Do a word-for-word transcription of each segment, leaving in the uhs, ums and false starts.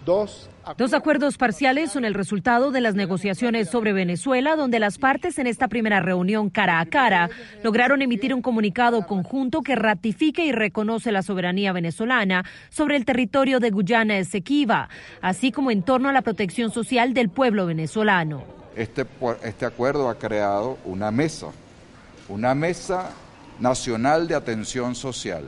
Dos, Dos acuerdos parciales son el resultado de las negociaciones sobre Venezuela, donde las partes en esta primera reunión cara a cara lograron emitir un comunicado conjunto que ratifica y reconoce la soberanía venezolana sobre el territorio de Guyana Esequiba, así como en torno a la protección social del pueblo venezolano. Este, este acuerdo ha creado una mesa, una mesa nacional de atención social,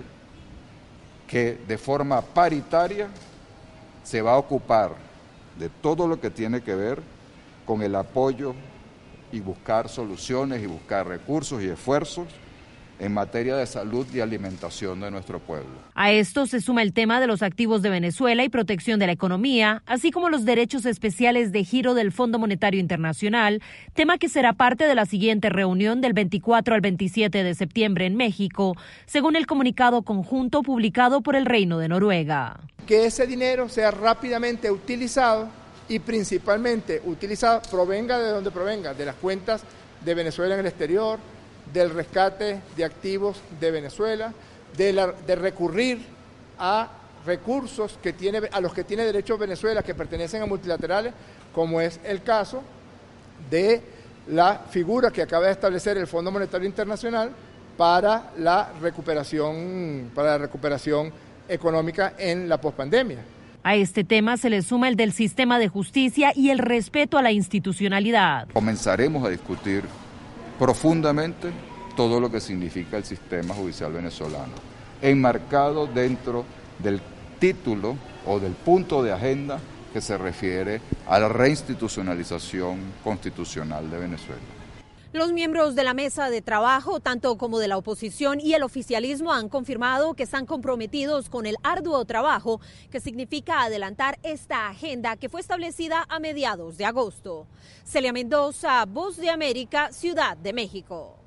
que de forma paritaria se va a ocupar de todo lo que tiene que ver con el apoyo y buscar soluciones y buscar recursos y esfuerzos en materia de salud y alimentación de nuestro pueblo. A esto se suma el tema de los activos de Venezuela y protección de la economía, así como los derechos especiales de giro del Fondo Monetario Internacional, tema que será parte de la siguiente reunión del veinticuatro al veintisiete de septiembre en México, según el comunicado conjunto publicado por el Reino de Noruega. Que ese dinero sea rápidamente utilizado y principalmente utilizado, provenga de donde provenga, de las cuentas de Venezuela en el exterior, del rescate de activos de Venezuela, de, la, de recurrir a recursos que tiene, a los que tiene derecho Venezuela que pertenecen a multilaterales, como es el caso de la figura que acaba de establecer el Fondo Monetario Internacional para la recuperación, para la recuperación económica en la pospandemia. A este tema se le suma el del sistema de justicia y el respeto a la institucionalidad. Comenzaremos a discutir profundamente todo lo que significa el sistema judicial venezolano, enmarcado dentro del título o del punto de agenda que se refiere a la reinstitucionalización constitucional de Venezuela. Los miembros de la mesa de trabajo, tanto como de la oposición y el oficialismo, han confirmado que están comprometidos con el arduo trabajo que significa adelantar esta agenda que fue establecida a mediados de agosto. Celia Mendoza, Voz de América, Ciudad de México.